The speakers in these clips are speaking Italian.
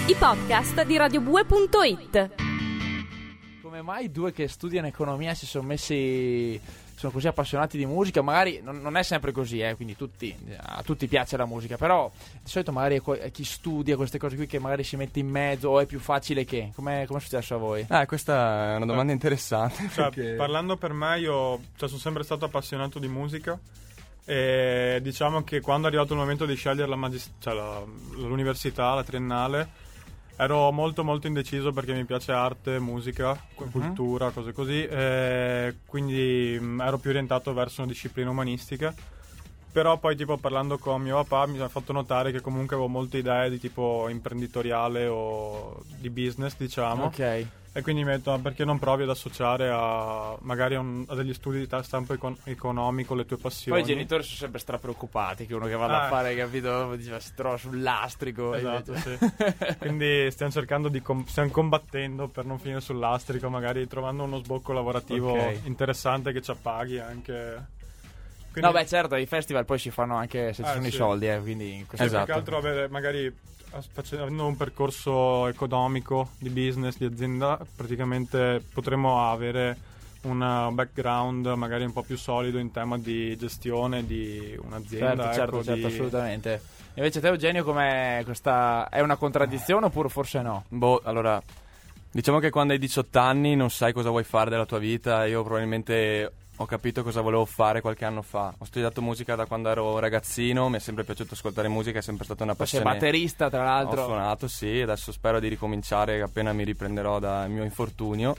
i podcast di radiobue.it. Come mai due che studiano economia si sono messi, sono così appassionati di musica? Magari non è sempre così, quindi a tutti piace la musica, però di solito magari è chi studia queste cose qui che magari si mette in mezzo, o è più facile che... Come è successo a voi? Questa è una domanda interessante. Cioè, perché... parlando per me, io sono sempre stato appassionato di musica e diciamo che quando è arrivato il momento di scegliere l'università, la triennale, ero molto molto indeciso perché mi piace arte, musica, cultura, cose così, quindi ero più orientato verso una disciplina umanistica. Però poi tipo parlando con mio papà mi ha fatto notare che comunque avevo molte idee di tipo imprenditoriale o di business, diciamo. Ok. E quindi mi ha detto, ma perché non provi ad associare a magari a degli studi di stampo economico le tue passioni? Poi i genitori sono sempre strapreoccupati che uno che vada a fare, capito, si trova sul lastrico. Esatto, sì. Quindi stiamo cercando stiamo combattendo per non finire sul lastrico, magari trovando uno sbocco lavorativo interessante che ci appaghi anche. Quindi... No, beh, certo, i festival poi si fanno anche se ci sono i soldi, quindi in questo più che altro magari facendo un percorso economico, di business, di azienda, praticamente potremmo avere un background magari un po' più solido in tema di gestione di un'azienda. Certo, assolutamente. Invece te, Eugenio, com'è questa? È una contraddizione oppure forse no? Allora, diciamo che quando hai 18 anni non sai cosa vuoi fare della tua vita. Io probabilmente ho capito cosa volevo fare qualche anno fa. Ho studiato musica da quando ero ragazzino, mi è sempre piaciuto ascoltare musica, è sempre stata una passione. Sei batterista, tra l'altro. Ho suonato, sì, adesso spero di ricominciare appena mi riprenderò dal mio infortunio.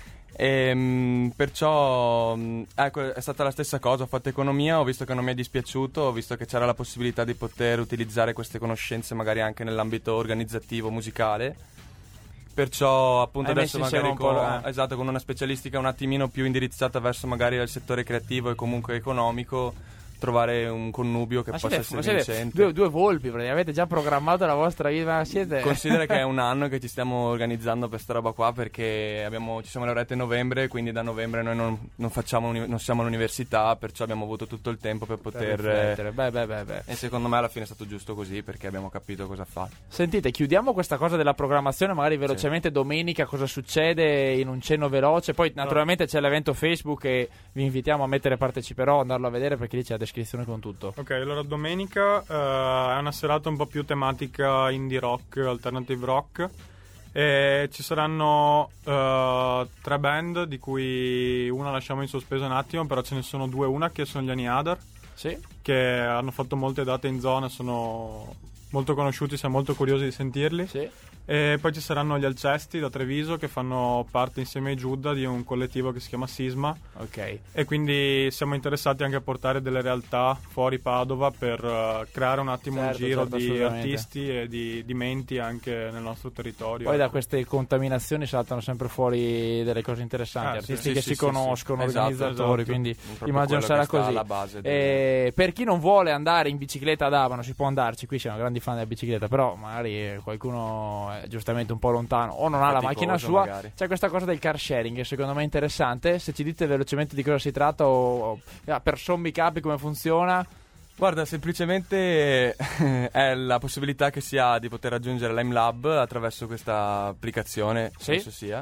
Perciò ecco, è stata la stessa cosa. Ho fatto economia, ho visto che non mi è dispiaciuto, ho visto che c'era la possibilità di poter utilizzare queste conoscenze magari anche nell'ambito organizzativo musicale. Perciò appunto adesso magari con una specialistica un attimino più indirizzata verso magari il settore creativo e comunque economico, trovare un connubio che possa essere vincente. Due volpi, avete già programmato la vostra vita? Considera che è un anno che ci stiamo organizzando per sta roba qua, perché ci siamo laureati a novembre, quindi da novembre noi non siamo all'università, perciò abbiamo avuto tutto il tempo per poter riflettere. E secondo me alla fine è stato giusto così, perché abbiamo capito cosa fare. Sentite, chiudiamo questa cosa della programmazione magari velocemente. Domenica cosa succede in un cenno veloce? Poi naturalmente c'è l'evento Facebook e vi invitiamo a mettere parteciperò, andarlo a vedere perché lì c'è la descrizione con tutto. Ok, allora domenica è una serata un po' più tematica indie rock, alternative rock, e ci saranno 3 band di cui una lasciamo in sospeso un attimo, però ce ne sono 2. Una che sono gli Aniadar, che hanno fatto molte date in zona, sono molto conosciuti, siamo molto curiosi di sentirli. E poi ci saranno gli Alcesti da Treviso, che fanno parte insieme ai Giuda di un collettivo che si chiama Sisma. E quindi siamo interessati anche a portare delle realtà fuori Padova per creare un attimo un giro di artisti e di menti anche nel nostro territorio. Poi da queste contaminazioni saltano sempre fuori delle cose interessanti, artisti che si conoscono, organizzatori, quindi immagino sarà così. Per chi non vuole andare in bicicletta ad Abano, si può andarci, qui siamo grandi fan della bicicletta, però magari qualcuno giustamente un po' lontano o non ha la macchina sua, magari. C'è questa cosa del car sharing che secondo me è interessante. Se ci dite velocemente di cosa si tratta o per sommi capi come funziona. Guarda, semplicemente è la possibilità che si ha di poter raggiungere l'AIMLab attraverso questa applicazione, penso sia.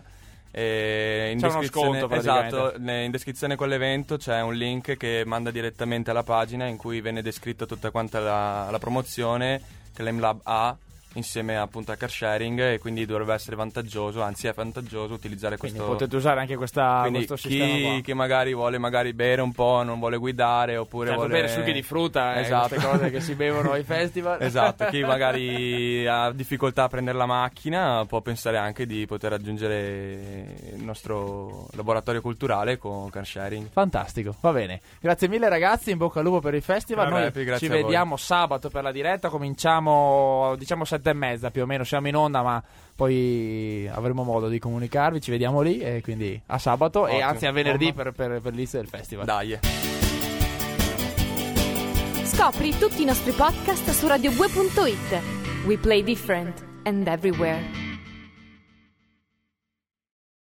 C'è uno sconto praticamente. Esatto, in descrizione con l'evento c'è un link che manda direttamente alla pagina in cui viene descritta tutta quanta la promozione che l'AIMLab ha insieme appunto a car sharing, e quindi dovrebbe essere vantaggioso, anzi è vantaggioso utilizzare questo. Quindi potete usare anche questo sistema qua. Chi magari vuole bere un po', non vuole guidare, oppure vuole bere succhi di frutta, queste cose che si bevono ai festival. Esatto, chi magari ha difficoltà a prendere la macchina può pensare anche di poter raggiungere il nostro laboratorio culturale con car sharing. Fantastico, va bene. Grazie mille ragazzi, in bocca al lupo per il festival. Noi ci vediamo sabato per la diretta, cominciamo 7:30 più o meno, siamo in onda, ma poi avremo modo di comunicarvi, ci vediamo lì, e quindi a sabato. Ottimo. E anzi a venerdì per l'inizio del festival. Dai. Scopri tutti i nostri podcast su radiobue.it. We play different and everywhere.